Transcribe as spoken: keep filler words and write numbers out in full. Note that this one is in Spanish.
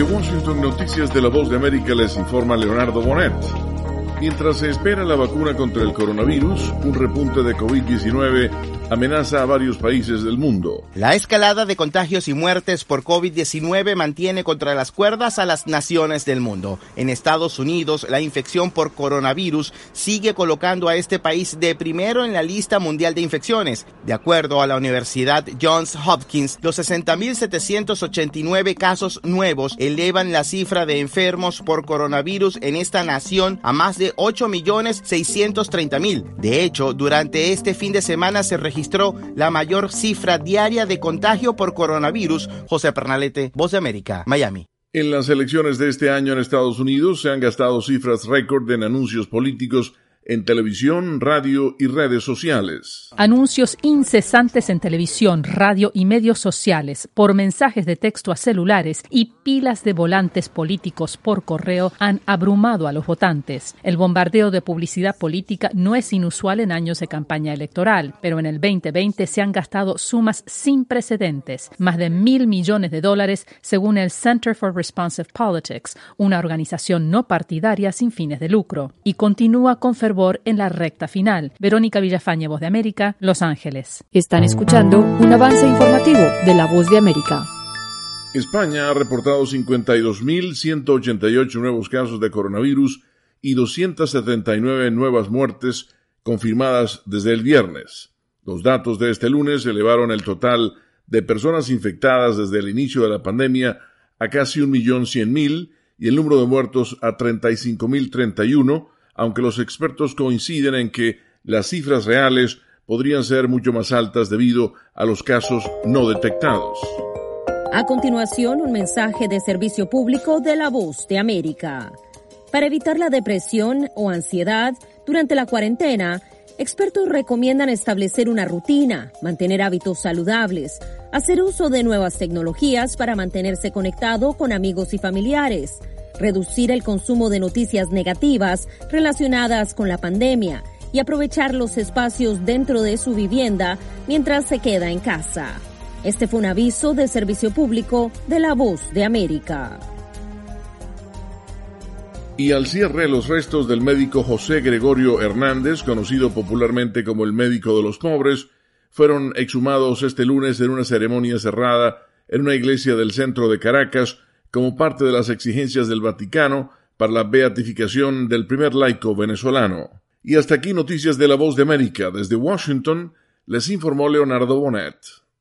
Desde Washington, Noticias de la Voz de América, les informa Leonardo Bonet. Mientras se espera la vacuna contra el coronavirus, un repunte de covid diecinueve amenaza a varios países del mundo. La escalada de contagios y muertes por covid diecinueve mantiene contra las cuerdas a las naciones del mundo. En Estados Unidos, la infección por coronavirus sigue colocando a este país de primero en la lista mundial de infecciones. De acuerdo a la Universidad Johns Hopkins, los sesenta mil setecientos ochenta y nueve casos nuevos elevan la cifra de enfermos por coronavirus en esta nación a más de ocho millones seiscientos treinta mil. De hecho, durante este fin de semana se registró la mayor cifra diaria de contagio por coronavirus. José Pernalete, Voz de América, Miami. En las elecciones de este año en Estados Unidos se han gastado cifras récord en anuncios políticos en televisión, radio y redes sociales. Anuncios incesantes en televisión, radio y medios sociales, por mensajes de texto a celulares y pilas de volantes políticos por correo han abrumado a los votantes. El bombardeo de publicidad política no es inusual en años de campaña electoral, pero en el veinte veinte se han gastado sumas sin precedentes, más de mil millones de dólares según el Center for Responsive Politics, una organización no partidaria sin fines de lucro, y continúa con fervor en la recta final. Verónica Villafañe, Voz de América, Los Ángeles. Están escuchando un avance informativo de la Voz de América. España ha reportado cincuenta y dos mil ciento ochenta y ocho nuevos casos de coronavirus y doscientas setenta y nueve nuevas muertes confirmadas desde el viernes. Los datos de este lunes elevaron el total de personas infectadas desde el inicio de la pandemia a casi un millón cien mil y el número de muertos a treinta y cinco mil treinta y uno, aunque los expertos coinciden en que las cifras reales podrían ser mucho más altas debido a los casos no detectados. A continuación, un mensaje de servicio público de la Voz de América. Para evitar la depresión o ansiedad durante la cuarentena, expertos recomiendan establecer una rutina, mantener hábitos saludables, hacer uso de nuevas tecnologías para mantenerse conectado con amigos y familiares, reducir el consumo de noticias negativas relacionadas con la pandemia y aprovechar los espacios dentro de su vivienda mientras se queda en casa. Este fue un aviso de servicio público de la Voz de América. Y al cierre, los restos del médico José Gregorio Hernández, conocido popularmente como el médico de los pobres, fueron exhumados este lunes en una ceremonia cerrada en una iglesia del centro de Caracas, como parte de las exigencias del Vaticano para la beatificación del primer laico venezolano. Y hasta aquí Noticias de la Voz de América. Desde Washington les informó Leonardo Bonet.